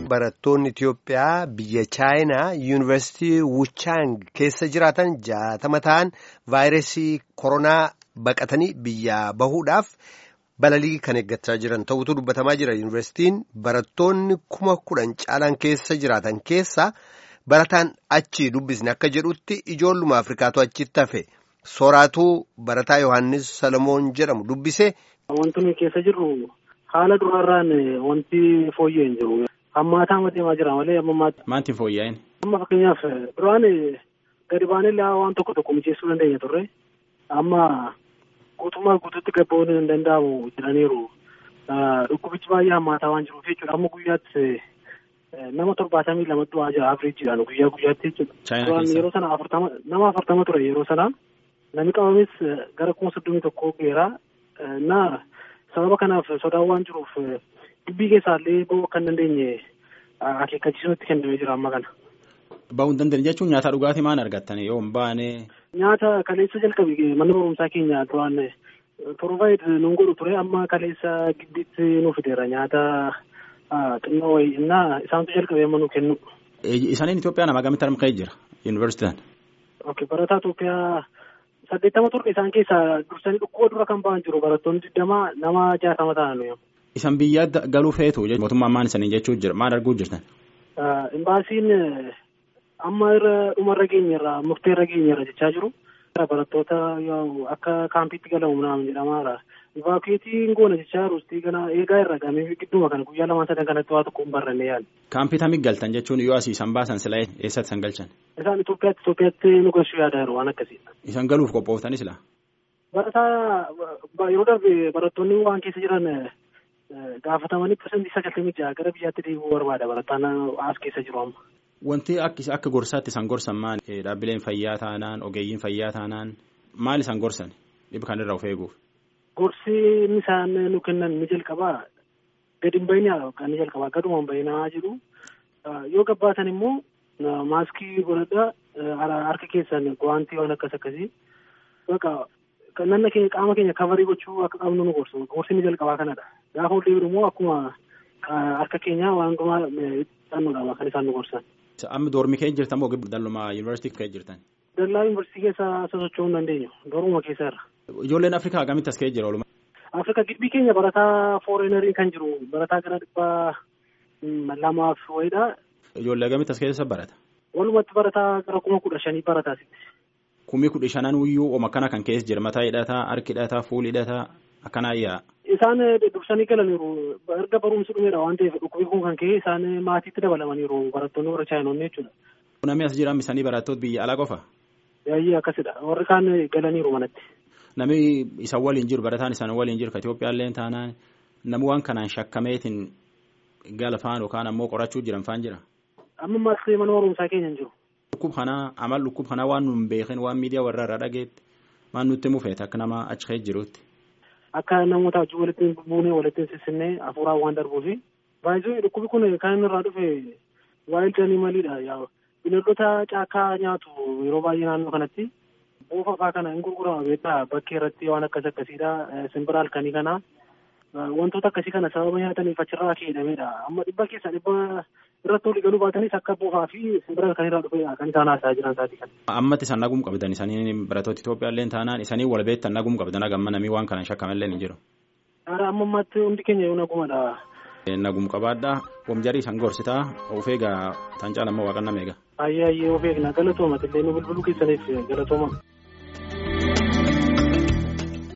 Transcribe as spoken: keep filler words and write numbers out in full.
barattoonni Itiyoophiyaa biyya Chaayinaa yuunivarsiitii Wuchaang keessa jiraatan jaatama ta'an vaayirasii koronaa baqatanii biyyaa bahuudhaaf balalii kan eeggachaa jiran ta'utu dubbatamaa jira. Yuunivarsiitiin barattoonni kuma kudhan caalan keessa jiraatan keessa barataan achi dubbisne akka jedhutti ijoolluma Afrikaatu achitti hafe. Sooraatuu barataa Yohaannis Salamoon jedhamu dubbise. Wanti nuyi keessa jirru haala duraarraan wanti fooyya'ee hin jiru. Hammaataa deemaa jira malee ammammaatti. Maanti fooyya'een? Amma fakkeenyaaf duraan gadi baanee waan tokko tokko mijeessuu dandeenya turre. Amma guutummaa guutuutti gabboon hin danda'amu jedhaniiru. Dhukkubichi baay'ee hammaataa waan jiruuf jechuudha. Amma guyyaatti nama torbaatamii lama du'aa jira afriijiidhaan guyyaa guyyaatti jechuudha. Duraan yeroo sana afurtama nama afurtama ture yeroo sana. Namni qabames gara kuma soddomii tokkoo geera. Na sababa kanaaf sodaa waan jiruuf dubbii keessaallee ba'uu akka hin dandeenye akeekkachiisuutti kennamee jira amma kana. Ba'uu hin dandeenye jechuun nyaata dhugaatii maal argattan yoo hin baane? Nyaata kaleessa jalqabe mana barumsaa keenya duraan provide nuun godhu ture amma kaleessa giddiitti nuuf fideera nyaata xinnoo wayii innaa isaantu jalqabee amma nu kennu. Isaaniin Itoophiyaa nama gamitti argamee jira yuunivarsiitiin? Okay, barataa Itoophiyaa saddeettama turre isaan keessaa dursanii dhukkuba dura kan ba'an jiru barattoonni digdama nama jaatama ta'an. Isan biyya galuu feetu mootummaan maal isaanii jechuu jira maal arguu jirtan? Imbaasiin amma irra dhumarra geenyerra murteerra geenyerra jechaa jiru. Barattoota akka kaampiitti galamu naam jedhamaara. Ivaakueetiin goona jechaa jiru kana eegaa irra gamee gidduma kana guyyaa lamaan sadan kanatti waa tokko hin barranne yaali. Kaampii tamii galtan jechuun yoo asii isaan baasan silaa eessatti isaan galchan? Isaan Itoophiyaatti Itoophiyaatti nu galchuu yaada jiru waan akkasiidha. Isaan galuuf qophooftanis laa? Barataa yeroo darbe barattoonni waan keessa jiran gaafatamanii pirsantii sagaltamii jaha gara biyyaatti deebi'uu barbaada barataan as keessa jiru amma. Wanti akka gorsaatti isaan gorsan maal? Dhaabbileen fayyaa taanaan ogeeyyiin fayyaa taanaan maal isaan gorsan dhibba kanarraa of eeguuf? Gorsi inni isaan nu kennan ni jalqabaa gadi hin bayinaa kan ni jalqabaa gaduma hin bayinaa jiru. Yoo gabbaatan immoo maaskii godhadhaa harka keessan guwaantii waan akkas akkasii bakka nanna keenya qaama keenya kavarii gochuu akka qabnu nu gorsu. Gorsi ni jalqabaa kanadha. Gaafa ol deebiin immoo akkuma harka keenya waan gumaa xannuudhaan kan isaan nu gorsan. Amma doormi keessa jirtan moo dalluma yuunivarsiitii keessa jirtan? Dallaa yuunivarsiitii keessa sosocho'uu hin dandeenyu. Dooruma keessa irra. Ijoolleen Afrikaa gamitti as keessa jira ooluma? Afrikaa gidbii keenya barataa fooreenarii kan jiru barataa gara dhibbaa lamaaf wayiidha. Ijoollee gamitti as keessa barata? Walumatti barataa gara kuma kudha shanii barataa sitti. Kumii kudha shanan wiyyuu ooma kana kan keessa jira mataa hidhataa, harki hidhataa, fuuli hidhataa akkanaa yaa. Isaan dursanii galaniiru erga barumsi dhumeedha waan ta'eef dhukkubii kun kan ka'e isaan maatiitti dabalamaniiru barattoonni warra chaayinoonni jechuudha. Namni as jiran misanii barattoota biyya alaa qofa? Yaayyee akkasidha warri kaan galaniiru manatti. Namni isaan waliin jiru barataan isaan waliin jiru ka Itoophiyaallee taanaan namni waan kanaan shakkameetiin galfaan yookaan ammoo qorachuu jiran faan jira. Amma maasii mana barumsaa keenya hin jiru. Dhukkub kanaa amal dhukkub kanaa waan nu hin beekin waan miidiyaa warra irraa dhageetti waan nutti mufeet akka nama achi keessa jirutti. Akka namoota wajjin walitti buunee walitti sissinnee hafuuraan waan darbuufi baay'ee dhukkubi kun kan inni irraa dhufe waayildi animaliidha. Bineeldota caakkaa nyaatu yeroo baay'ee naannoo kanatti. Boofa fa'aa kana hin gurgurama beektaa bakkee irratti waan akkas akkasiidha. Simbira halkanii kana wantoota akkasii kana sababa nyaataniif achirraa keedhamedha. Amma dhibba keessa dhibba irratti olii galuu baatanis akka boofaa fi simbira halkanirraa dhufedha kan isaan haasaa jiran isaati kan. Ammatti isaan nagum qabdan isaanii barattoota Itoophiyaallee taanaan isaanii wal beektan nagum qabdan agamma namii waan kana shakkamallee ni jiru. Amma ammatti hundi keenya yoo nagumadha. Nagum qabaadhaa wamjarii isaan gorsitaa of eegaa tan caalammoo waaqannaa meeqa. Ayyee ayyee of eegna galatooma illee nu bilbiluu keessaniif galatooma.